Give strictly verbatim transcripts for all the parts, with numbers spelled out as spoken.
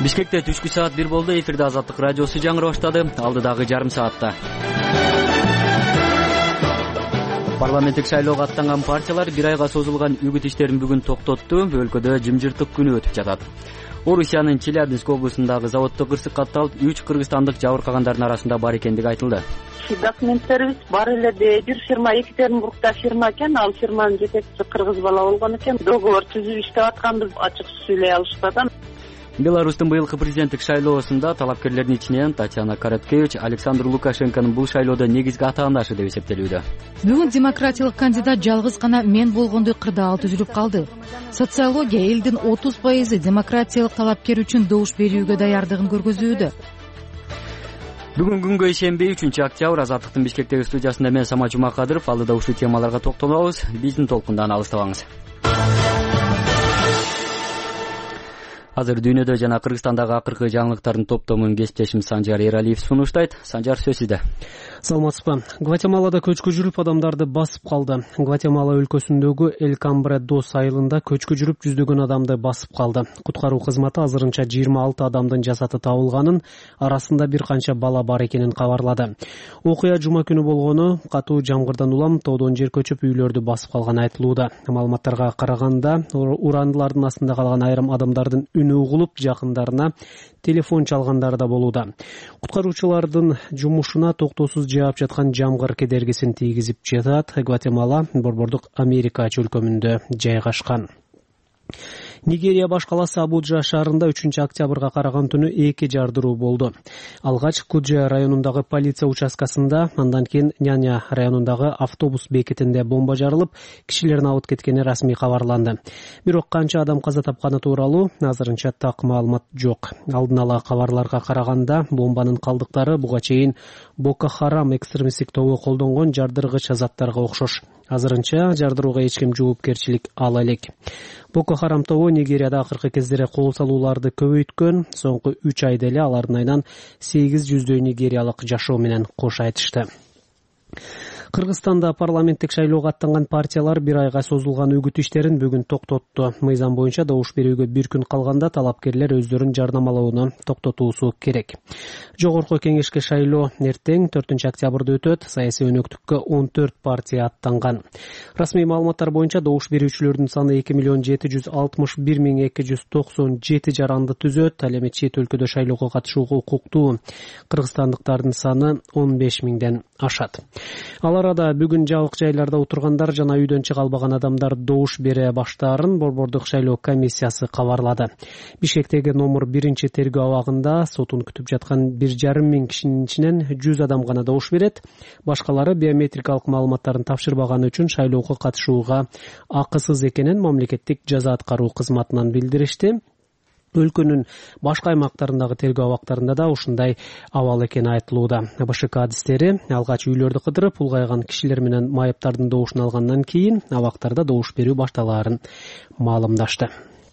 Бишкекте түшкү саат бир болду. Эфирде Азаттык радиосу жаңырап баштады. Алдыдагы жарым саатта парламенттик шайлоого аттанган партиялар бир айга созулган үгүт иштерин бүгүн токтотту. Өлкөдө жымжырттык күнү өтүп жатат. Орусиянын Челябинск облусундагы заводдо кырсык катталып, үч кыргызстандык жабыркагандардын арасында бар экендиги айтылды. Документтерибиз бар эле. Бир фирма Екатеринбургда фирма экен, ал фирманын жетекчиси кыргыз бала болгон экен. Договор түзүп иштеп атканбыз, ачык сүйлөй алышпадан. Беларустун быйылкы президенттик шайлоосунда талапкерлердин ичинен Татьяна Короткевич Александр Лукашенконун бул шайлоодо негизги атаандашы деп эсептелүүдө. Бүгүн демократиялык кандидат жалгыз гана мен болгондой кырдаал түзүлүп калды. Социология элдин отуз пайызы демократиялык талапкер үчүн добуш берүүгө даярдыгын көргөзүүдө. Бүгүн күнгө ишенбей үчүнчү октябрь Азаттыктын Бишкектеги студиясында мен Самат Жумакадыров. Алдыда ушул темаларга токтолобуз. Биздин толкундан алыстабаңыз. Азыр дүйнөдө жана Кыргызстандагы акыркы жаңылыктардын топтомун кесиптешим Санжар Эралиев сунуштайт. Санжар, сөз сизде. Саламатсызбы. Гватемалада көчкү жүрүп адамдарды басып калды. Гватемала өлкөсүндөгү Эль-Камбре-дос айылында көчкү жүрүп жүздөгөн адамды басып калды. Куткаруу кызматы азырынча жыйырма алты адамдын жасаты табылганын, арасында бир канча бала бар экенин кабарлады. Окуя жума күнү болгону, катуу жамгырдан улам тоодон жер көчүп үйлөрдү басып калганы айтылууда. Маалыматтарга караганда, урандылардын астында калган айрым адамдардын үнү угулуп, жакындарына телефон чалгандары да болууда. Куткаруучулардын жумушуна токтоосуз жаап жаткан жамгыр кедергисин тийгизип жатат. Гватемала Борбордук Америка чөлкөмүндө жайгашкан. Нигерия баш каласы Абуджа шаарында үчүнчү октябрга караган түнү эки жардыруу болду. Алгач Куджа районундагы полиция участкасында, андан кийин Няня районундагы автобус бекетинде бомба жарылып, кишилердин абыт кеткени расмий кабарланды. Бирок канча адам каза тапканы тууралуу азырынча так маалымат жок. Алдын ала кабарларга караганда, бомбанын калдыктары буга чейин Боко Харам экстремисттик тобу колдонгон жардыргыч заттарга окшош. Азырынча жардырууга эч ким жоопкерчилик ала элек. Боко Харам тобу Нигерияда акыркы кездери кол салууларды көбөйткөн. Соңку үч айда эле алардын айынан сегиз жүздөй нигериялык жашоо менен кош айтышты. Кыргызстанда парламенттик шайлоого аттанган партиялар бир айга созулган үгүт иштерин бүгүн токтотту. Мыйзам боюнча добуш берүүгө бир күн калганда талапкерлер өздөрүн жарнамалоону токтотуусу керек. Жогорку кеңешке шайлоо эртең төртүнчү октябрда өтөт. Саясий өнөктүккө он төрт партия аттанган. Расмий маалыматтар боюнча добуш берүүчүлөрдүн саны эки миллион жети жүз алтымыш бир миң эки жүз токсон жети жаранды түзөт. Ал эми чет өлкөдө шайлоого катышууга укуктуу кыргызстандыктардын саны он беш миңден ашат. Ал арада бүгүн жабык жайларда отургандар жана үйдөн чыга албаган адамдар добуш бере баштаарын Борбордук шайлоо комиссиясы кабарлады. Бишкектеги номер биринчи тергөө абагында сотун күтүп жаткан бир жарым миң кишинин ичинен жүз адам гана добуш берет. Башкалары биометрикалык маалыматтарын тапшырбаганы үчүн шайлоого катышууга акысыз экенин мамлекеттик жаза аткаруу кызматынан билдиришти. Өлкөнүн башка аймактарындагы тергөө абактарында да ушундай абал экени айтылууда. БШК адистери алгач үйлөрдү кыдырып, улгайган кишилер менен майыптардын добушун алгандан кийин абактарда добуш берүү башталаарын маалымдашты.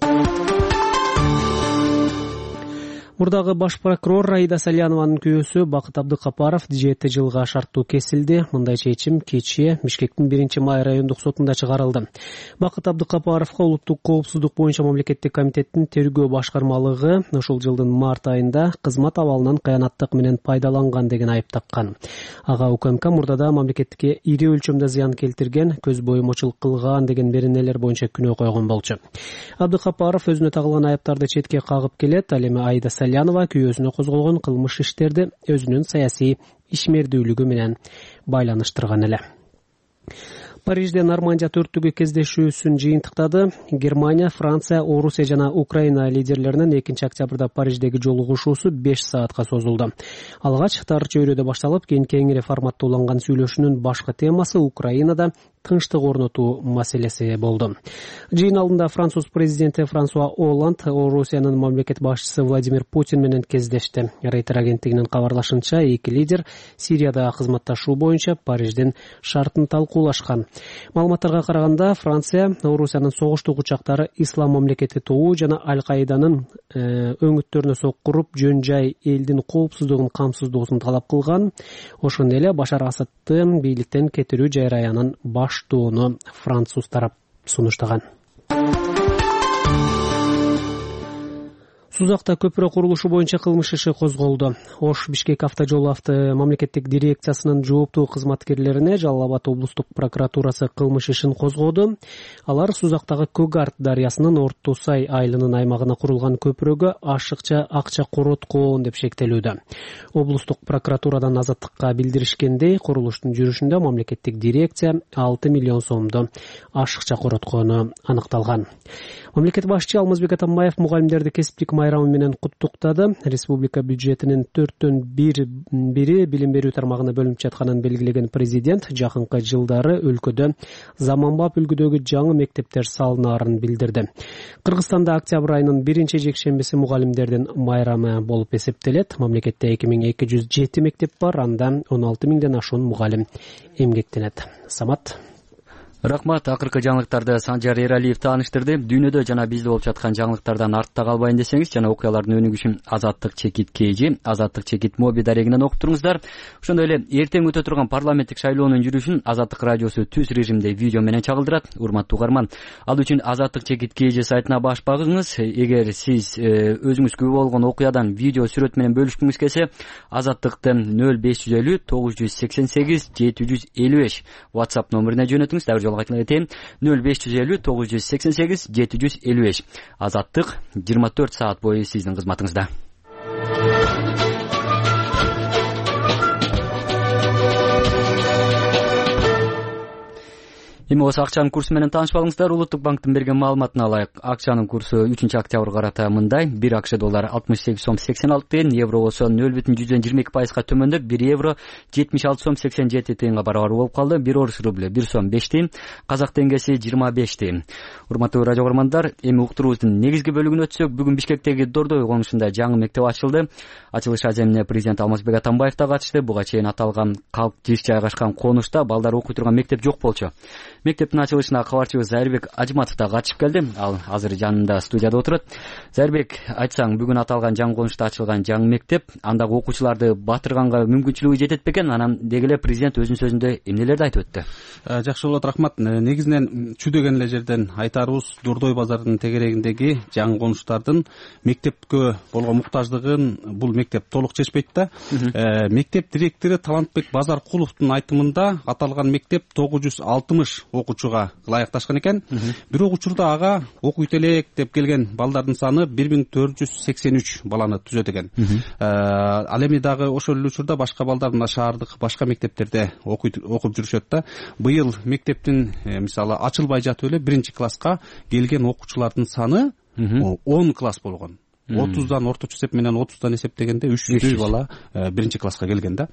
Мурдагы баш прокурор Аида Салянованын күйөөсү Бакыт Абдыкапаров жети жылга шарттуу кесилди. Мындай чечим кечээ Бишкектин биринчи май райондук сотунда чыгарылды. Бакыт Абдыкапаровго улуттук коопсуздук боюнча мамлекеттик комитеттин тергөө башкармалыгы ушул жылдын март айында кызмат абалынан кыянаттык менен пайдаланган деген айып таккан. Ага УКМК мурдада мамлекетке ири өлчөмдө зыян келтирген, көз боюмочулук кылган деген беренелер боюнча күнөө койгон болчу. Абдыкапаров өзүнө тагылган айыптарды четке кагып келет. Ал эми Аида Салянова күйөөсүнө козголгон кылмыш иштерди өзүнүн саясий ишмердүүлүгү менен байланыштырган эле. Парижде Нормандия төрттүгү кездешүүсүн жыйынтыктады. Германия, Франция, Орусия жана Украина лидерлеринин экинчи октябрда Париждеги жолугушуусу беш саатка созулду. Алгач тар чөйрөдө башталып, кийин кеңири форматта уланган сүйлөшүүнүн башкы темасы Украинада тынчтык орнотуу маселеси болду. Жыйын алдында Француз президенти Франсуа Олланд Орусиянын мамлекет башчысы Владимир Путин менен кездешти. Рейтер агенттигинин кабарлашынча, эки лидер Сирияда кызматташуу боюнча Париждин шартын талкуулашкан. Маалыматтарга караганда, Франция Орусиянын согуштук учактары Ислам мамлекети тобу жана Аль-Каиданын өңүттөрүнө соккуруп, жөн жай элдин коопсуздугун камсыздоосун талап кылган. Ошондой эле Башар Асадты бийликтен кетирүү жараянын баштоону француз тарап сунуштаган. Сузакта көпүрө курулушу боюнча кылмыш иши козголду. Ош Бишкек автожол авто мамлекеттик дирекциясынын жооптуу кызматкерлерине Жалал Абад облустук прокуратурасы кылмыш ишин козгоду. Алар Сузактагы Көгарт дарыясынын Орто Сай айылынын аймагына курулган көпүрөгө ашыкча акча короткон деп шектелүүдө. Облустук прокуратурадан Азаттыкка билдиришкендей, курулуштун жүрүшүндө мамлекеттик дирекция алты миллион сомду ашыкча короткону аныкталган. Мамлекет башчы Алмазбек Атамбаев мугалимдерди кесиптик майрамы менен куттуктады. Республика бюджетинин төрттөн бири билим берүү тармагына бөлүнүп жатканын белгилеген президент жакынкы жылдары өлкөдө заманбап үлгүдөгү жаңы мектептер салынаарын билдирди. Кыргызстанда октябрь айынын биринчи жекшембиси мугалимдердин майрамы болуп эсептелет. Мамлекетте эки миң эки жүз жети мектеп бар, анда он алты миңден ашуун мугалим эмгектенет. Самат. Рахмат. Акыркы жаңылыктарды Санжар Эралиев тааныштырды. Дүйнөдө жана бизде болуп жаткан жаңылыктардан артта калбайын десеңиз, жана окуялардын өнүгүшүн Азаттык чекит кж, Азаттык чекит моби дарегинен окуп туруңуздар. Ошондой эле эртең өтө турган парламенттик шайлоонун жүрүшүн Азаттык радиосу түз режимде видео менен чагылдырат. Урматтуу угарман, ал үчүн Азаттык чекит кж сайтына баш багыңыз. Эгер сиз өзүңүз күбө болгон окуядан видео сүрөт менен бөлүшкүңүз келсе, Азаттыктын нөл беш жүз элүү тогуз жүз сексен сегиз жети жүз элүү беш WhatsApp номерине жөнөтүңүз. нөл беш жүз элүү тогуз жүз сексен сегиз жети жүз элүү беш. Азаттык жыйырма төрт саат бою сиздин кызматыңызда. Эми осы акчанын курсу менен таанышпалыңыздар. Улуттук банктын берген маалыматына алайык. Акчанын курсу үчүнчү октябрь карата мындай: бир АКШ доллары алтымыш сегиз сом сексен алты тыйын, евро болсо нөл бүтүн жүздөн жыйырма эки пайызга төмөндөп бир евро жетимиш алты сом сексен жети тыйынга барабар болуп калды. бир орус рубль бир сом беш тыйын, казак теңгеси жыйырма беш тыйын. Урматтуу радио көрөрмандар, эми уктуруубуздун негизги бөлүгүнө өтсөк, бүгүн Бишкектеги Дордой конушунда жаңы мектеп ачылды. Ачылыш аземине президент Алмазбек Атамбаев да катышты. Буга чейин аталган калк жиш жайгашкан конушта балдар окуй турган мектеп жок болчу. Мектептин ачылышына кабарчыбыз Зайырбек Ажматов да катышып келди. Ал азыр жанында студияда отурат. Зайырбек, айтсаң, бүгүн аталган жаңы конушта ачылган жаңы мектеп андагы окуучуларды батырганга мүмкүнчүлүгү жетет бекен? Анан деги эле президент өзүнүн сөзүндө эмнелерди айтып өттү? Жакшы болот, рахмат. Негизинен чү деген эле жерден айтарыбыз, Дордой базарынын тегерегиндеги жаңы конуштардын мектепкө болгон муктаждыгын бул мектеп толук чечпейт да. Мектеп директору Талантбек Базаркуловдун айтымында аталган мектеп тогуз жүз алтымыш окуучуга ылайыкташкан экен. Бирок учурда ага окуйт элек деп келген балдардын саны бир миң төрт жүз сексен үч баланы түзөт экен. Ал эми дагы ошол эле учурда башка балдар мына шаардык башка мектептерде окуйт окуп жүрүшөт да. Быйыл мектептин мисалы ачылбай жатып эле биринчи класска келген окуучулардын саны он класс болгон. отуздан орточо эсеп менен отуздан эсептегенде үч жүздөй бала биринчи класска келген да.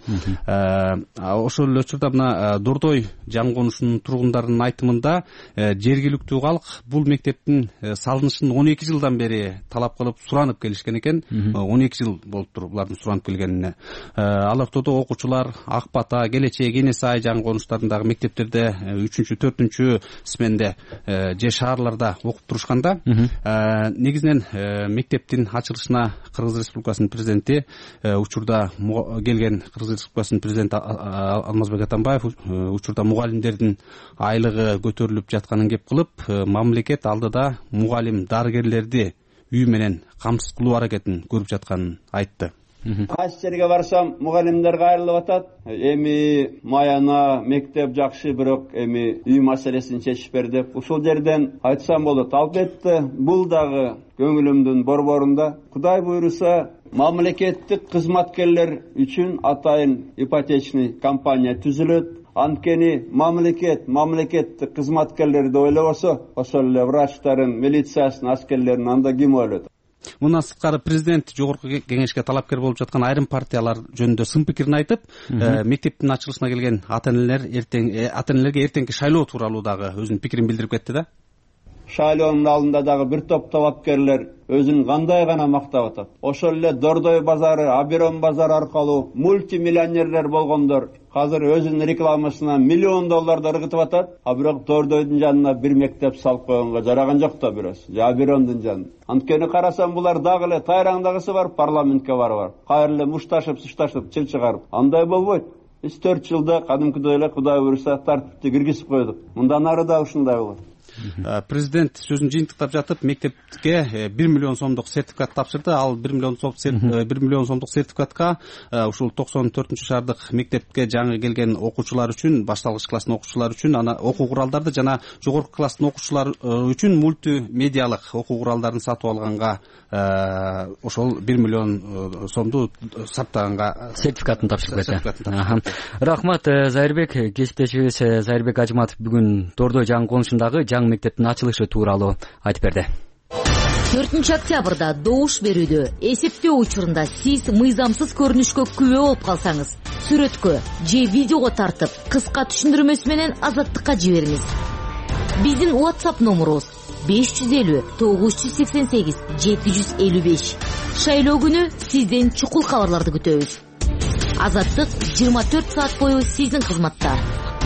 Ошол эле учурда мына Дордой жаңы конушунун тургундарынын айтымында жергиликтүү калк бул мектептин салынышын он эки жылдан бери талап кылып суранып келишкен экен. он эки жыл болуптур булардын суранып келгенине. Ал ортодо окуучулар Ак Бата, Келечек, Эне Сай жаңы конуштарындагы мектептерде үчүнчү, төртүнчү сменде же шаарларда окуп турушканда, негизинен мектептин ачылышына Кыргыз Республикасынын президенти учурда келген Кыргыз Республикасынын президенти Алмазбек Атамбаев учурда мугалимдердин айлыгы көтөрүлүп жатканын кеп кылып, мамлекет алдыда мугалим дарыгерлерди үй менен камсыз кылуу аракетин көрүп жатканын айтты. Кайсы жерге барсам мугалимдер кайрылып атат. Эми маяна мектеп жакшы, бирок эми үй маселесин чечишпер деп. Ушул жерден айтсам болот. Албетте бул дагы көңүлүмдүн борборунда. Кудай буйруса, мамлекеттик кызматкерлер үчүн атайын ипотечный компания түзүлөт. Анткени мамлекет, мамлекеттик кызматкерлерди ойлобосо, ошол эле врачтарын, милициясын, аскерлерин анда ким ойлойт? Мындан сырткары президент жогорку кеңешке талапкер болуп жаткан айрым партиялар жөнүндө сын пикирин айтып, мектептин ачылышына келген ата-энелер эртең ата-энелерге эртеңки шайлоо тууралуу дагы өзүнүн пикирин билдирип кетти да. Шайлоонун алдында дагы бир топ талапкерлер өзүн кандай гана мактап атат. Ошол эле Дордой базары, Абирон базары аркылуу мультимиллионерлер болгондор азыр өзүнүн рекламасына миллион долларды ыргытып атат. А бирок Дордойдун жанына бир мектеп салып койгонго жараган жок да бирөөсү. Же Абирондун жанына. Анткени карасам булар дагы эле тайраңдагысы бар, парламентке барып, кайра эле мушташып, сушташып, чыл чыгарып. Андай болбойт. Биз төрт жылда кадимкидей эле Кудай буйруса тартипти киргизип койдук. Мындан ары да ушундай болот. Президент сөзүн жыйынтыктап жатып мектепке бир миллион сомдук сертификат тапшырды. Ал бир миллион сом бир миллион сомдук сертификатка ушул токсон төртүнчү шаардык мектепке жаңы келген окуучулар үчүн, башталгыч класстын окуучулары үчүн, ана окуу куралдарды жана жогорку класстын окуучулары үчүн мультимедиалык окуу куралдарын сатып алганга ошол бир миллион сомду саттаганга сертификатын тапшырды. Рахмат Зайырбек. Кесиптешибиз Зайырбек Ажматов бүгүн Дордой жаңы конушундагы жаңы мектептин ачылышы тууралуу айтып берди. төртүнчү октябрда добуш берүүдө эсептөө учурунда сиз мыйзамсыз көрүнүшкө күбө болуп калсаңыз, сүрөткө же видеого тартып, кыска түшүндүрмөсү менен Азаттыкка жибериңиз. Биздин WhatsApp номерубуз беш жүз элүү тогуз жүз сексен сегиз жети жүз элүү беш. Шайлоо күнү сизден чукул кабарларды күтөбүз. Азаттык жыйырма төрт саат бою сиздин кызматта.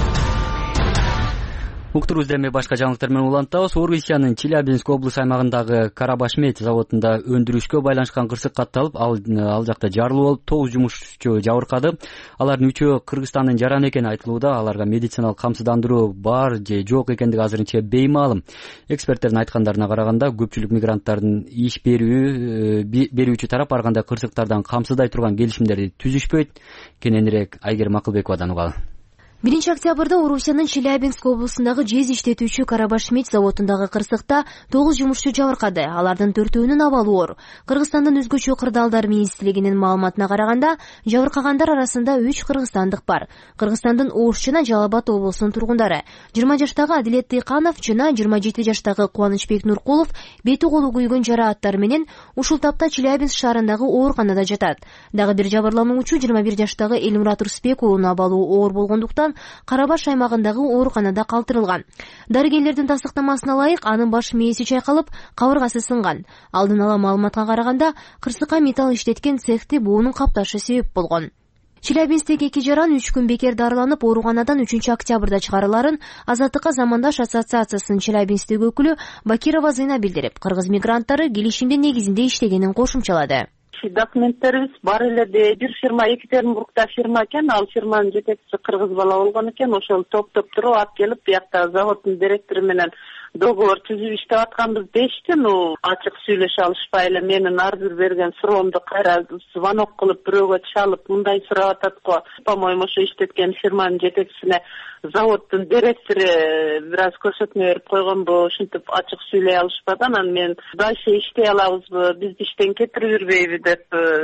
Уктурубузда эми башка жаңылыктар менен улантабыз. Орусиянын Челябинск облус аймагындагы Карабашмет заводунда өндүрүшкө байланышкан кырсык катталып, ал ал жакта жарылуу болуп, тогуз жумушчу жабыркады. Алардын үчөө Кыргызстандын жараны экени айтылууда. Аларга медициналык камсыздандыруу бар же жок экендиги азырынча беймаалым. Эксперттердин айткандарына караганда, көпчүлүк мигранттардын иш берүү берүүчү тарап ар кандай кырсыктардан камсыздай турган келишимдерди түзүшпөйт. Кененирээк Айгерим Акылбековадан угалы. биринчи октябрда Орусиянын Челябинск облусундагы жез иштетүүчү Карабашмет заводундагы кырсыкта тогуз жумушчу жабыркады. Алардын төртөөнүн абалы оор. Кыргызстандын өзгөчө кырдаалдар министрлигинин маалыматына караганда, жабыркагандар арасында үч кыргызстандык бар. Кыргызстандын Ош жана Жалал Абад облусунун тургундары. жыйырма жаштагы Адилет Тыйканов жана жыйырма жети жаштагы Кубанычбек Нуркулов бети колу күйгөн жарааттар менен ушул тапта Челябинск шаарындагы ооруканада жатат. Дагы бир жабырлануучу жыйырма бир жаштагы Элимурат Русбек уулунун абалы оор болгондуктан Карабаш аймагындагы ооруканада калтырылган. Дарыгерлердин тастыктамасына ылайык, анын баш мээси чайкалып, кабыргасы сынган. Алдын ала маалыматка караганда, кырсыкка металл иштеткен цехти буунун капташы себеп болгон. Челябинсктеги эки жаран үч күн бекер дарыланып, ооруканадан үчүнчү октябрда чыгарыларын Азаттыкка Замандаш ассоциациясынын Челябинсктеги өкүлү Бакирова Зыйна билдирип, кыргыз мигранттары келишимдин негизинде иштегенин кошумчалады. Документтерибиз бар эле. Бир фирма Екатеринбургда фирма экен, ал фирманын жетекчиси кыргыз бала болгон экен. Ошол топтоп туруп алып келип, биякта заводдун директору менен договор түзүп иштеп атканбыз дешти. Ну, ачык сүйлөшө алышпай эле менин ар бир берген суроомду кайра звонок кылып бирөөгө чалып, мындай сурап атат го. По-моему, ошо иштеткен фирманын жетекчисине заводдун директору бир аз көрсөтмө берип койгонбу, ушинтип ачык сүйлөй алышпады. Анан мен дальше иштей алабызбы, бизди иштен кетирип жүрбөйбү деп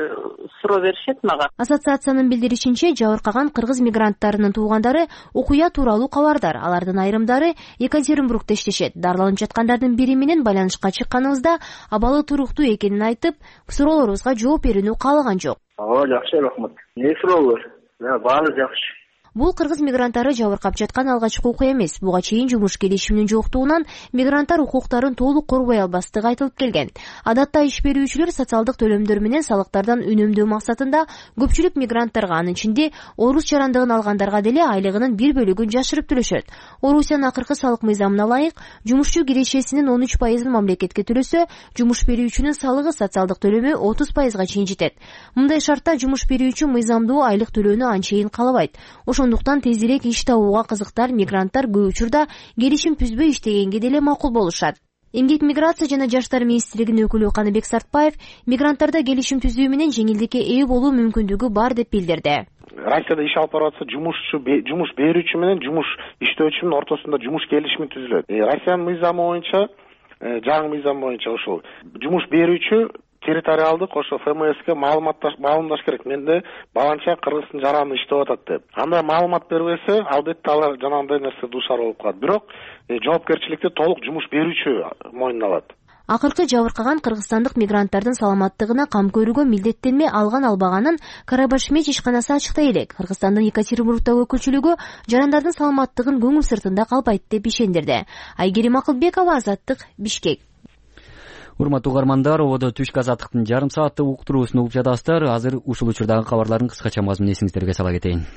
суроо беришет мага. Ассоциациянын билдиришинче, жабыркаган кыргыз мигранттарынын туугандары окуя тууралуу кабардар. Алардын айрымдары Екатеринбургда иштешет. Дарыланып жаткандардын бири менен байланышка чыкканыбызда абалы туруктуу экенин айтып, суроолорубузга жооп берүүнү каалаган жок. Ооба, жакшы, рахмат. Эмне суроолор? Баары жакшы. Бул кыргыз мигранттары жабыркап жаткан алгачкы окуя эмес. Буга чейин жумуш келишиминин жоктугунан мигранттар укуктарын толук корбой албастыгы айтылып келген. Адатта иш берүүчүлөр социалдык төлөмдөр менен салыктардан үнөмдөө максатында көпчүлүк мигранттарга, анын ичинде орус жарандыгын алгандарга деле айлыгынын бир бөлүгүн жашырып төлөшөт. Орусиянын акыркы салык мыйзамына ылайык, жумушчу кирешесинин он үч пайызын мамлекетке төлөсө, жумуш берүүчүнүн салыгы социалдык төлөмү отуз пайызга чейин жетет. Мындай шартта жумуш берүүчү мыйзамдуу айлык төлөөнү анчейин каалабайт. Ошондуктан тезирээк иш табууга кызыктар мигранттар көп учурда келишим түзбөй иштегенге деле макул болушат. Эмгек миграция жана жаштар министрлигинин өкүлү Каныбек Сартбаев мигранттарда келишим түзүү менен жеңилдикке ээ болуу мүмкүндүгү бар деп билдирди. Россияда иш алып барып атса, жумушчу жумуш берүүчү менен жумуш иштөөчүнүн ортосунда жумуш келишими түзүлөт. Россиянын мыйзамы боюнча, жаңы мыйзам боюнча ошол жумуш берүүчү территориалдык ошо эф эм эске маалымдаш керек. Менде баланча Кыргыздын жараны иштеп атат деп. Андай маалымат бербесе, албетте алар жанагындай нерсе дуушар болуп калат. Бирок жоопкерчиликти толук жумуш берүүчү мойнуна алат. Акыркы жабыркаган кыргызстандык мигранттардын саламаттыгына кам көрүүгө милдеттенме алган албаганын Карабашмет ишканасы ачыктай элек. Кыргызстандын Екатеринбургдагы өкүлчүлүгү жарандардын саламаттыгын көңүл сыртында калбайт деп ишендирди. Айгерим Акылбекова, Азаттык, Бишкек. Урматтуу угармандар, ободо түшкү азаттыктын жарым сааттык уктуруусун угуп жатасыздар. Азыр ушул учурдагы кабарлардын кыскача мазмунун эсиңиздерге сала кетейин.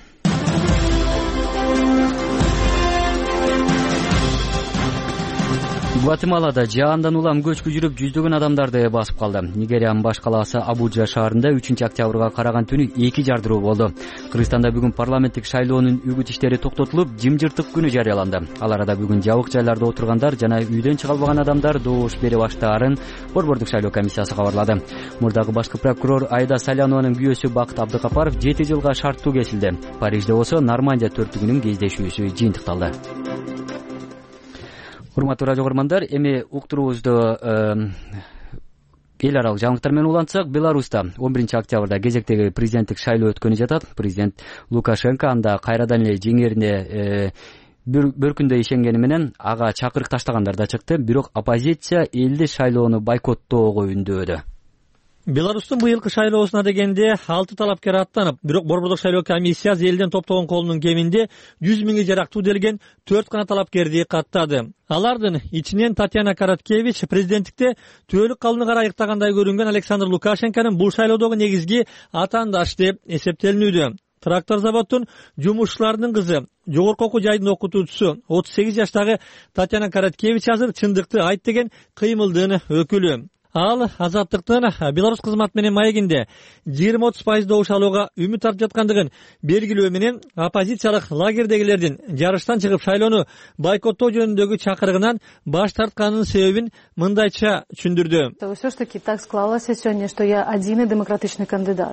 Гватемалада жаандан улам көчкү жүрүп жүздөгөн адамдарды басып калды. Нигериянын баш калаасы Абуджа шаарында үчүнчү октябрга караган түнү эки жардыруу болду. Кыргызстанда бүгүн парламенттик шайлоонун үгүт иштери токтотулуп, жымжыртык күнү жарыяланды. Ал арада бүгүн жабык жайларда отургандар жана үйдөн чыга албаган адамдар добуш бере баштаарын Борбордук шайлоо комиссиясы кабарлады. Мурдагы башкы прокурор Айда Салянованын күйөөсү Бакыт Абдыкапаров жети жылга шарттуу кесилди. Парижде болсо Нормандия төрттүгүнүн кездешүүсү жыйынтыкталды. Урматтуу радио көрөрмандар, эми уктуруубузду эл аралык жаңылыктар менен улантсак, Беларуста он биринчи октябрда кезектеги президенттик шайлоо өткөнү жатат. Президент Лукашенко анда кайрадан эле жеңерине бөркүндөй ишенгени менен ага чакырык таштагандар да чыкты, бирок оппозиция элди шайлоону бойкоттоого үндөөдө. Беларустун быйылкы шайлоосуна дегенде алты талапкер аттанып, бирок Борбордук шайлоо комиссиясы элден топтогон колунун кеминде жүз миңге жарактуу делген төрт гана талапкерди каттады. Алардын ичинен Татьяна Короткевич президенттикте түбөлүк калууну кара айыктагандай көрүнгөн Александр Лукашенконун бул шайлоодогу негизги атаандаш деп эсептелинүүдө. Трактор заводтун жумушчуларынын кызы, жогорку окуу жайдын окутуучусу отуз сегиз жаштагы Татьяна Короткевич азыр чындыкты айт деген кыймылдын өкүлү. Ал Азаттыктын Беларусь кызмат менен маегинде жыйырма отуз пайыз добуш алууга үмүт артып жаткандыгын белгилөө менен оппозициялык лагердегилердин жарыштан чыгып шайлоону бойкоттоо жөнүндөгү чакырыгынан баш тартканынын себебин мындайча түшүндүрдү. Всё ж таки так склалось сегодня, что я один демократичный кандидат.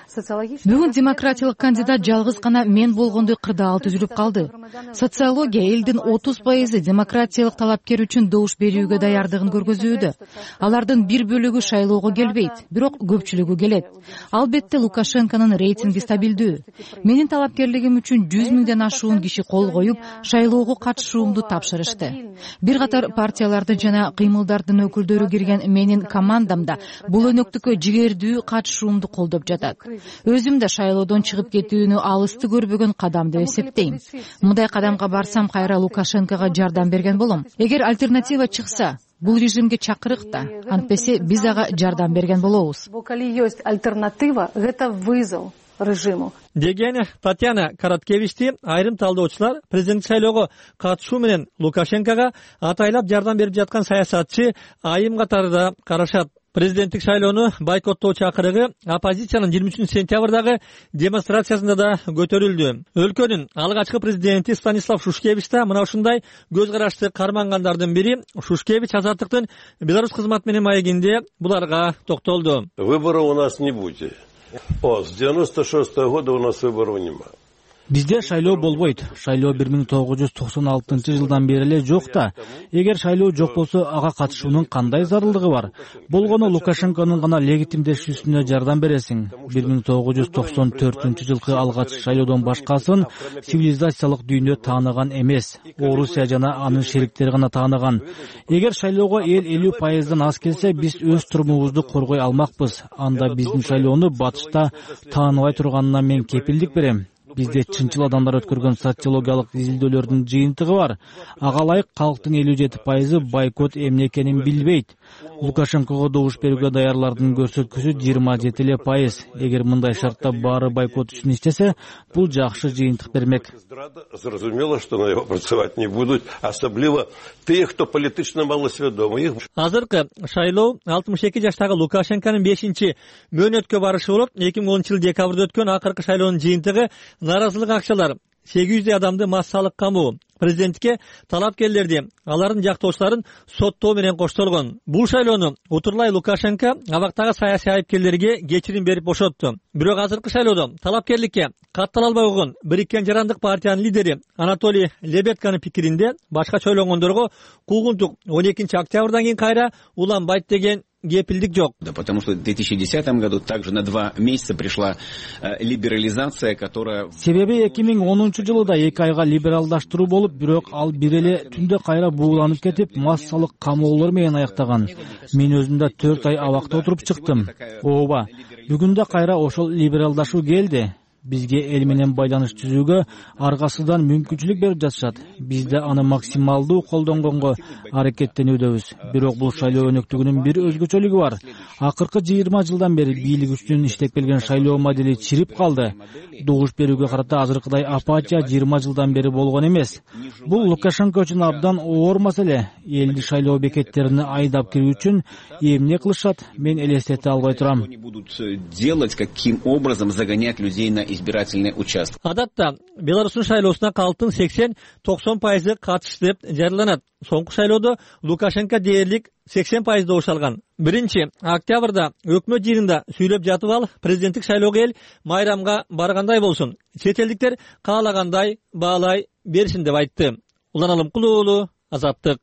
Бүгүн демократиялык кандидат жалгыз гана мен болгондой кырдаал түзүлүп калды. Социология элдин отуз пайызы демократиялык талапкер үчүн добуш берүүгө даярдыгын көргөзүүдө. Алардын бир бөлүгү шайлоого келбейт, бирок көпчүлүгү келет. Албетте Лукашенконун рейтинги стабилдүү. Менин талапкерлигим үчүн жүз миңден ашуун киши кол коюп, шайлоого катышуумду тапшырышты. Бир катар партиялардын жана кыймылдардын өкүлдөрү кирген менин командамда бул өнөктүккө жигердүү катышуумду колдоп жатат. Өзүм да шайлоодон чыгып кетүүнү алысты көрбөгөн кадам деп эсептейм. Мындай кадамга барсам кайра Лукашенкого жардам берген болом. Эгер альтернатива чыкса, бул режимге чакырык да, антпесе биз ага жардам берген болобуз. Коли есть альтернатива, это вызов режиму. Деген Татьяна Короткевичти айрым талдоочулар президент шайлоого катышуу менен Лукашенкого атайлап жардам берип жаткан саясатчы айым катарында карашат. Президенттик шайлоону бойкоттоо чакырыгы оппозициянын жыйырма үчүнчү сентябрдагы демонстрациясында да көтөрүлдү. Өлкөнүн алгачкы президенти Станислав Шушкевич да мына ушундай көз карашты кармангандардын бири. Шушкевич Азаттыктын Беларусь кызмат менен маегинде буларга токтолду. Выборов у нас не будет. О, с девяносто шестого года у нас выборов нема. Бизде шайлоо болбойт. Шайлоо бир миң тогуз жүз токсон алтынчы жылдан бери эле жок да. Эгер шайлоо жок болсо, ага катышуунун кандай зарылдыгы бар? Болгону Лукашенконун гана легитимдешүүсүнө жардам бересиң. бир миң тогуз жүз токсон төртүнчү жылкы алгач шайлоодон башкасын цивилизациялык дүйнө тааныган эмес. Орусия жана анын шериктери гана тааныган. Эгер шайлоого эл элүү пайыздан аз келсе, биз өз турумубузду коргой алмакпыз. Анда биздин шайлоону батышта тааныбай турганына мен кепилдик берем. Бизде чынчыл адамдар өткөргөн социологиялык изилдөөлөрдүн жыйынтыгы бар. Ага ылайык калктын элүү жети пайызы бойкот эмне экенин билбейт. Лукашенкого добуш берүүгө даярлардын көрсөткүсү жыйырма жети эле пайыз. Эгер мындай шартта баары бойкот үчүн иштесе, бул жакшы жыйынтык бермек. Зрозумело, что на его працевать не будут, особливо те, кто политично малосведомый. Азыркы шайлоо алтымыш эки жаштагы Лукашенконун бешинчи мөөнөткө барышы болуп, эки миң онунчу жылы декабрда өткөн акыркы шайлоонун жыйынтыгы наразылык акчалар сегиз жүздөй адамды массалык камоо, президентке талапкерлерди, алардын жактоочуларын соттоо менен коштолгон. Бул шайлоону утурлай Лукашенко абактагы саясий айыпкерлерге кечирим берип бошотту. Бирок азыркы шайлоодо талапкерликке каттала албай койгон Бириккен жарандык партиянын лидери Анатолий Лебедканын пикиринде башкача ойлонгондорго куугунтук он экинчи октябрдан кийин кайра уланбайт деген гепилдик жок. Да, потому что в две тысячи десятом году также на два месяца пришла э, либерализация, которая... Себеби эки миң онунчу жылы да эки айга либералдаштыруу болуп, бирок ал бир эле түндө кайра бууланып кетип, массалык камоолор менен аяктаган. Мен өзүм да төрт ай абакта отуруп чыктым. Ооба, бүгүн да кайра ошол либералдашуу келди. бизге эл менен байланыш түзүүгө аргасыздан мүмкүнчүлүк берип жатышат. Биз да аны максималдуу колдонгонго аракеттенүүдөбүз. Бирок бул шайлоо өнөктүгүнүн бир өзгөчөлүгү бар. Акыркы жыйырма жылдан бери бийлик үчүн иштеп келген шайлоо модели чирип калды. Добуш берүүгө карата азыркыдай апатия жыйырма жылдан бери болгон эмес. Бул Лукашенко үчүн абдан оор маселе. Элди шайлоо бекеттерине айдап кирүү үчүн эмне кылышат, мен элестете албай турам. Делать, каким образом загонять людей на избирательный участок. Адатта Беларустун шайлоосуна калктын сексен токсон пайызы катышты деп жарыяланат. Соңку шайлоодо Лукашенко дээрлик сексен пайыз добуш алган. Биринчи октябрда өкмөт жыйынында сүйлөп жатып ал, президенттик шайлоого эл майрамга баргандай болсун, чет элдиктер каалагандай баалай берсин деп айтты. Улан Алымкулуу уулу, Азаттык.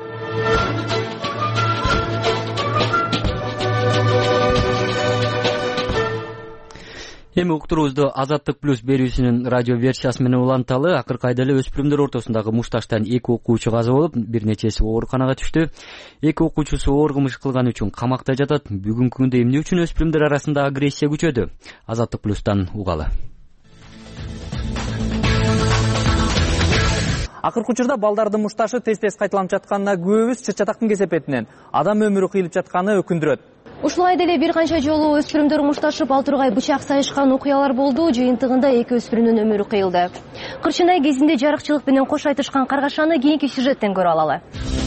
Эми уктуруубузду Азаттык плюс берүүсүнүн радио версиясы менен уланталы. Акыркы айда эле өспүрүмдөр ортосундагы мушташтан эки окуучу каза болуп, бир нечеси ооруканага түштү. Эки окуучусу оор кылмыш кылганы үчүн камакта жатат. Бүгүнкү күндө эмне үчүн өспүрүмдөр арасында агрессия күчөдү? Азаттык плюстан угалы. Акыркы учурда балдардын мушташы тез-тез кайталанып жатканына күбөбүз. Чыр чатактын кесепетинен адам өмүрү кыйылып жатканы өкүндүрөт. Ушулай деле бир канча жолу өспүрүмдөр мушташып ал тургай бычак сайышкан окуялар болду. Жыйынтыгында эки өспүрүмдүн өмүрү кыйылды. Кырчынай кезинде жарыкчылык менен кош айтышкан каргашаны кийинки сюжеттен көрө алалы.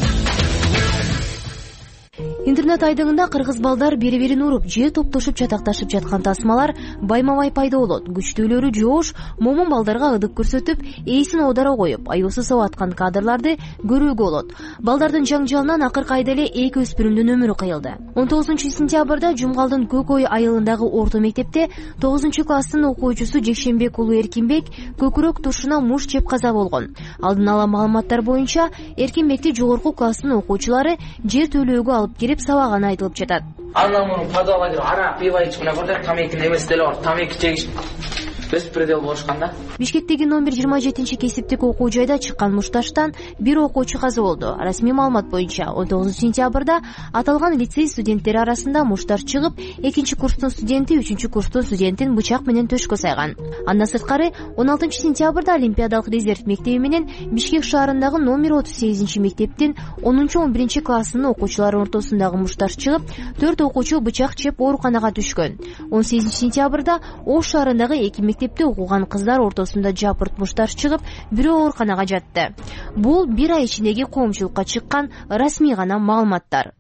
Интернет айдыңында кыргыз балдар бири-бирин уруп, же топтошуп жатакташып жаткан тасмалар байма-бай пайда болот. Күчтүүлөрү жоош момун балдарга ыдык көрсөтүп, ээсин оодара коюп, аюусу сабаткан кадрларды көрүүгө болот. Балдардын жаңжалынан акыркы айда эле эки өспүрүмдүн өмүрү кыйылды. он тогузунчу сентябрда Жумгалдын Көкөй айылындагы орто мектепте тогузунчу класстын окуучусу Жекшембек уулу Эркинбек көкүрөк тушуна муш жеп каза болгон. Алдын ала маалыматтар боюнча Эркинбекти жогорку класстын окуучулары жер төлөөгө алып кирип сабаганы айтылып жатат. Андан мурун подвалга кирип арак пиво ичип мына көрдүк, тамекини эмес деле бар. Тамеки чегиш беспредел болушкан да. Бишкектеги номер жыйырма жетинчи кесиптик окуу жайда чыккан мушташтан бир окуучу каза болду. Расмий маалымат боюнча он тогузунчу сентябрда аталган лицей студенттери арасында мушташ чыгып, экинчи курстун студенти үчүнчү курстун студентин бычак менен төшкө сайган. Андан сырткары он алтынчы сентябрда Олимпиадалык резерв мектеби менен Бишкек шаарындагы номер отуз сегизинчи мектептин онунчу он биринчи классынын окуучулары ортосундагы мушташ чыгып, төрт окуучу бычак чеп ооруканага түшкөн. он сегизинчи сентябрда Ош шаарындагы эки мектепте окуган кыздар ортосунда жапырт мушташ чыгып, бирөө ооруканага жатты. Бул бир ай ичиндеги коомчулукка чыккан расмий гана маалыматтар.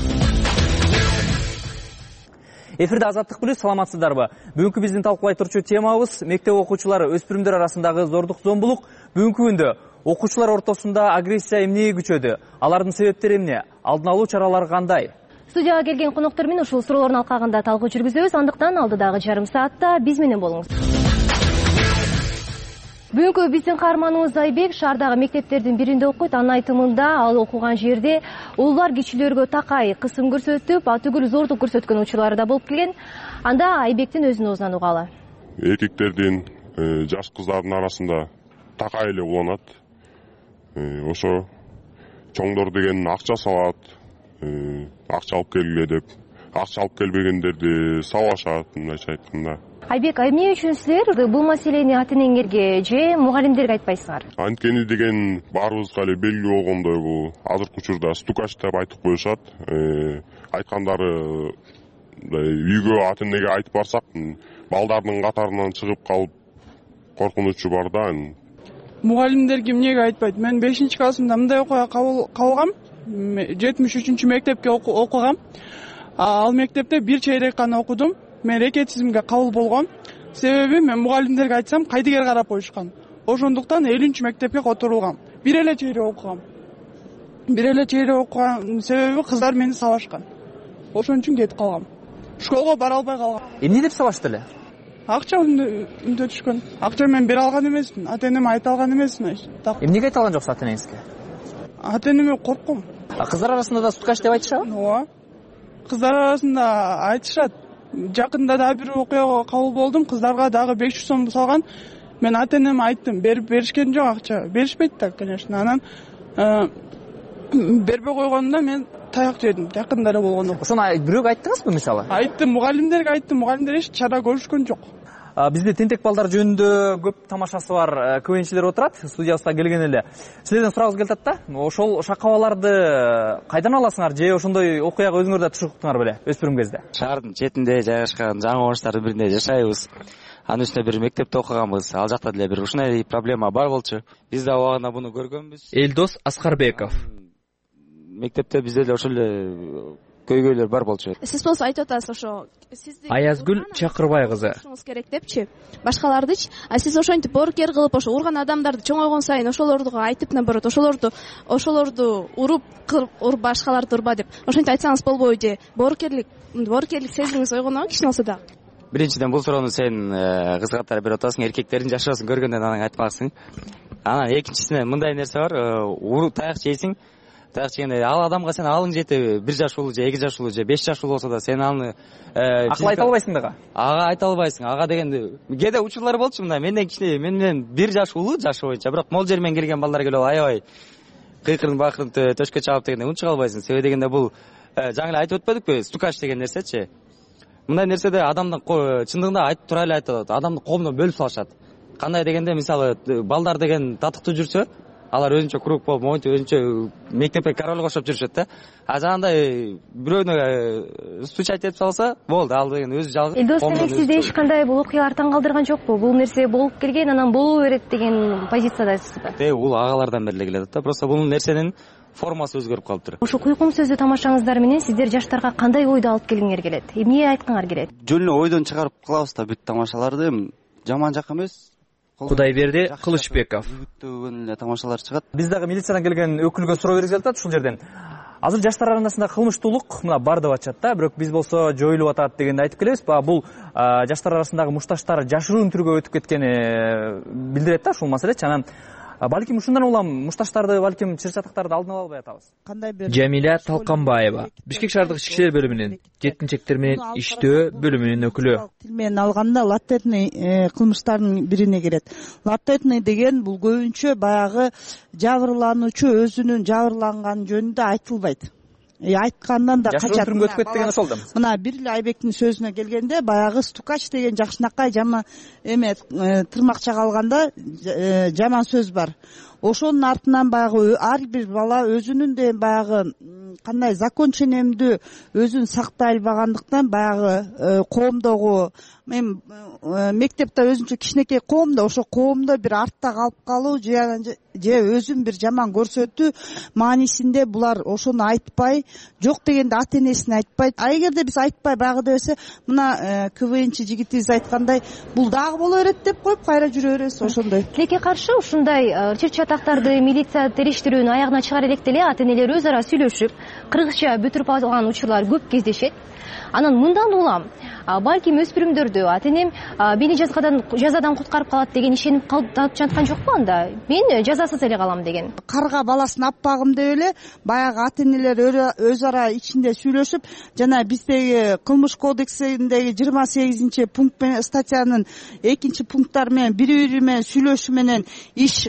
Эфирде Азаттык плюс, саламатсыздарбы? Бүгүнкү биздин талкуулай турчу темабыз мектеп окуучулары өспүрүмдөр арасындагы зордук зомбулук. Бүгүнкү күндө окуучулар ортосунда агрессия эмнеге күчөдү? Алардын себептери эмне? Алдын алуу чаралары кандай? Студияга келген коноктор менен ушул суроолордун алкагында талкуу жүргүзөбүз. Андыктан алдыдагы жарым саатта биз менен болуңуз. Бүгүнкү биздин каарманыбыз Айбек шаардагы мектептердин биринде окуйт. Анын айтымында ал окуган жерде уулдар кичилерге такай кысым көрсөтүп, атүгүл зордук көрсөткөн учурлары да болуп келген. Анда Айбектин өзүнүн оозунан угалы. Эркектердин, жаш кыздардын арасында такай эле уланат. Ошо чоңдор деген акча салат, акча алып келгиле деп, акча алып келбегендерди сабашат, мындайча айтканда. Айбек, эмне үчүн силер бул маселени ата-энеңерге же мугалимдерге айтпайсыңар? Анткени деген баарыбызга эле белгилүү болгондой, бул азыркы учурда стукач деп айтып коюшат. Айткандары үйгө ата-энеге айтып барсак, балдардын катарынан чыгып калып коркунучу бар да. Мугалимдерге эмнеге айтпайт? Мен бешинчи классымда мындай окуя кабылгам. жетимиш үчүнчү мектепке окугам. Ал мектепте бир чейрек гана окудум. Мен рекетизмге кабыл болгом. Себеби мен мугалимдерге айтсам кайдыгер карап коюшкан. Ошондуктан элүүнчү мектепке которулгам. Бир эле чейрек окугам. Бир эле чейрек окуган себеби кыздар мени сабашкан. Ошон үчүн кетип калгам. Школго бара албай калгам. Эмне деп сабашты эле? Акча үндөп түшкөн. Акча мен бере алган эмесмин. Ата-энеме айта алган эмесмин. Эмнеге айта алган жоксуз ата-энеңизге? Ата-энеме коркком. Кыздар арасында да стукач деп айтышабы? Ооба. Кыздар арасында айтышат. Жакында да бир окуяга кабыл болдум. Кыздарга дагы беш жүз сом салган. Мен ата-энеме айттым, берип беришкен жок акча. Беришпейт да, конечно. Анан бербей койгонунда мен таяк жедим. Жакында эле болгондо. Ошону бирөөгө айттыңызбы мисалы? Айттым, мугалимдерге айттым. Мугалимдер эч чара көрүшкөн жок. Бизде тентек балдар жөнүндө көп тамашасы бар КВНчилер отурат. Студиябызга келген эле. Силерден сурагыбыз келип атат да. Ошол шакабаларды кайдан аласыңар же ошондой окуяга өзүңөр да түшүктүңөр беле өспүрүм кезде? Шаардын четинде жайгашкан жаңы коңуштардын биринде жашайбыз. Анын үстүнө бир мектепте окуганбыз. Ал жакта деле бир ушундай проблема бар болчу. Биз да убагында буну көргөнбүз. Элдос Аскарбеков. Мектепте бизде деле ошол эле көйгөйлөр бар болчу. Сиз болсо айтып атасыз ошо. Аязгүл Чакырбай кызы. Ушуңуз керек депчи. Башкалардычы, а сиз ошентип боркер кылып, ошо урган адамдарды чоңойгон сайын ошолорду айтып наоборот, ошолорду ошолорду уруп, кырып, уруп башкаларды урба деп. Ошентип айтсаңыз болбойбу же? Боркерлик, боркерлик сезимиңиз ойгонобу кичине болсо да? Биринчиден бул суроону сен кызга катары берип атасың, эркектердин жашоосун көргөндөн анан айтмаксың. Анан экинчисинен мындай нерсе бар, уруп таяк жейсиң. Таяк жегенде ал адамга сен алың жетеби, бир жаш улуу же эки жаш улуу же беш жаш улуу болсо да сен аны акыл айта албайсың дагы. Ага айта албайсың. Ага дегенде кээде учурлар болчу мындай. Менден кичине, мен менен бир жаш улуу жашы боюнча, бирок мол жер менен келген балдар келип аябай кыйкырын бакырын төшкө чабып дегенде унчук албайсың. Себеби дегенде бул жаңы эле айтып өтпөдүкпү? Стукач деген нерсечи. Мындай нерседе адамдын чындыгында айтып тура эле айтып атат. Адамды коомдон бөлүп салышат. Кандай дегенде, мисалы балдар деген татыктуу жүрсө, алар өзүнчө круг болуп, моинтип өзүнчө мектепке королго окшоп жүрүшөт да. А жанагындай бирөөнө стучать этип салса, болду, ал деген өзү жалгыз. Элдос Элек сизде эч кандай бул окуялар таң калтырган жокпу? Бул нерсе болуп келген, анан боло берет деген позициядасызбы? Э, бул агалардан бери эле келет да. Просто бул нерсенин формасы өзгөрүп калыптыр. Ошо куйкум сөздү тамашаңыздар менен сиздер жаштарга кандай ойду алып келгиңер келет? Эмне айткыңар келет? Жөн эле ойдон чыгарып кылабыз да бүт тамашаларды. Жаман жак эмес. Кудайберди Кылычбеков. Бүтүн эле тамашалар чыгат. Биз дагы милициядан келген өкүлгө суроо бергибиз келип атат ушул жерден. Азыр жаштар арасында кылмыштуулук мына бар деп атышат да, бирок биз болсо жоюлуп атат дегенди айтып келебиз. Бул жаштар арасындагы мушташтар жашыруун түргө өтүп кеткени билдирет да ушул маселечи. Анан балким ушундан улам мушташтарды, балким чыр-чатактарды алдын ала албай атабыз. Жамиля Талканбаева, Бишкек шаардык ички иштер бөлүмүнүн жеткинчектер менен иштөө бөлүмүнүн өкүлү. Тил менен алганда латентный кылмыштардын бирине кирет. Латентный деген бул көбүнчө баягы жабырлануучу өзүнүн жабырланган жөнүндө айтылбайт. Айткандан да качат. Жашыруун түргө өтүп кетти деген ошол да. Мына бир эле Айбектин сөзүнө келгенде, баягы стукач деген жакшынакай жаман эме тырмакча калганда жаман сөз бар. Ошонун артынан баягы ар бир бала өзүнүн де баягы кандай закон ченемдүү өзүн сактай албагандыктан баягы коомдогу мен мектепте өзүнчө кичинекей коомдо, ошо коомдо бир артта калып калуу же же өзүн бир жаман көрсөтүү маанисинде булар ошону айтпай, жок дегенде ата энесине айтпайт. А эгерде биз айтпай баягы десе, мына КВНчи жигитибиз айткандай, бул дагы боло берет деп коюп кайра жүрө беребиз ошондой. Тилекке каршы ушундай чыр-чатактарды милиция териштирүүнүн аягына чыгара электе эле ата энелер өз ара сүйлөшүп, кыргызча бүтүрүп алган учурлар көп кездешет. Анан мындан улам балким өспүрүмдөрдү ата энем мени жазгадан жазадан куткарып калат деген ишенип калып жаткан жокпу анда? Мен жазасыз эле калам деген. Карга баласын аппагым деп эле баягы ата энелер өз ара ичинде сүйлөшүп, жана биздеги кылмыш кодексиндеги жыйырма сегизинчи пункт менен статьянын экинчи пункттары менен бири-бири менен сүйлөшүү менен иш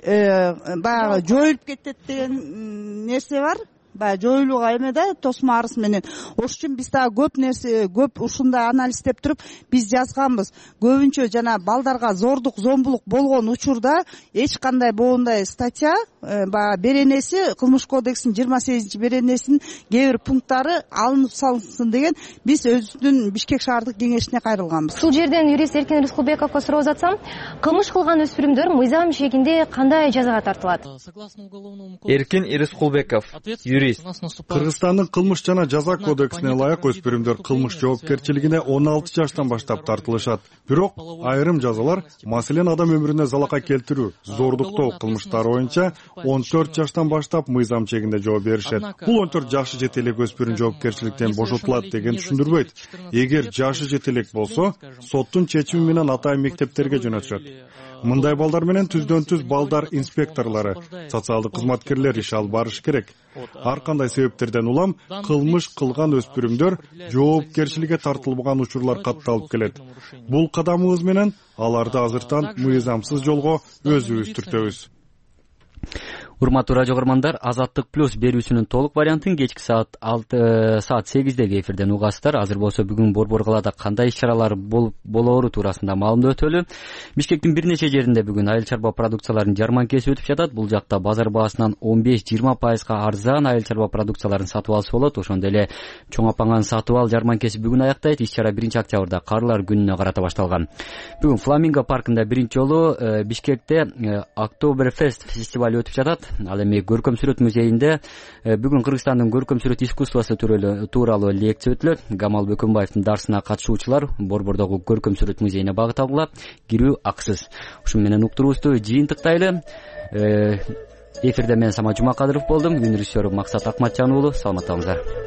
баягы жоюлуп кетет деген нерсе бар. Баягы жоюлууга эме да тосмо арыз менен. Ошон үчүн биз дагы көп нерсе, көп ушундай анализдеп туруп биз жазганбыз. Көбүнчө жана балдарга зордук, зомбулук болгон учурда эч кандай боундай статья, баягы беренеси, кылмыш кодексинин жыйырма сегизинчи беренесинин кээ бир пункттары алынып салынсын деген биз өзүбүздүн Бишкек шаардык кеңешине кайрылганбыз. Ушул жерден юрист Эркин Рыскулбековго суроо uzatсам, кылмыш кылган өспүрүмдөр мыйзам чегинде кандай жазага тартылат? Эркин Рыскулбеков, юрист. Кыргызстандын кылмыш жана жаза кодексине ылайык өспүрүмдөр кылмыш жоопкерчилигине он алты жаштан баштап тартылышат. Бирок айрым жазалар, маселен адам өмүрүнө залака келтирүү, зордуктоо кылмыштары боюнча он төрт жаштан баштап мыйзам чегинде жооп беришет. Бул он төрт жашы жете элек өспүрүм жоопкерчиликтен бошотулат деген түшүндүрбөйт. Эгер жашы жете элек болсо, соттун чечими менен атайын мектептерге жөнөтүлөт. Мындай балдар менен түздөн-түз балдар инспекторлору, социалдык кызматкерлер иш алып барыш керек. Ар кандай себептерден улам кылмыш кылган өспүрүмдөр жоопкерчиликке тартылбаган учурлар катталып келет. Бул кадамыбыз менен аларды азыртан мыйзамсыз жолго өзүбүз түртөбүз. урматтуу радио көрөрмандар, Азаттык плюс берүүсүнүн толук вариантын кечки саат алты саат сегиздеги эфирден угасыздар. Азыр болсо бүгүн Борбор калаада кандай иш-чаралар болоору туурасында маалымдоо өтөлү. Бишкектин бир нече жеринде бүгүн айыл чарба продукцияларынын жарманкеси өтүп жатат. Бул жакта базар баасынан он беш жыйырма пайызга арзан айыл чарба продукцияларын сатып алса болот. Ошондой эле чоң апаңан сатып ал жарманкеси бүгүн аяктайт. Иш-чара биринчи октябрда Карылар күнүнө карата башталган. Бүгүн Фламинго паркында биринчи жолу Бишкекте Октоберфест фестиваль өтүп жатат. Ал эми көркөм сүрөт музейинде бүгүн Кыргызстандын көркөм сүрөт искусствосу тууралуу лекция өтүлөт. Гамал Бөкөнбаевдин дарсына катышуучулар Борбордогу көркөм сүрөт музейине багыт алгыла. Кирүү акысыз. Ушун менен уктуруубузду жыйынтыктайлы. Эфирде мен Самат Жумакадыров болдум. Үн режиссеру Максат Акматжан уулу. Саламатта болуңуздар.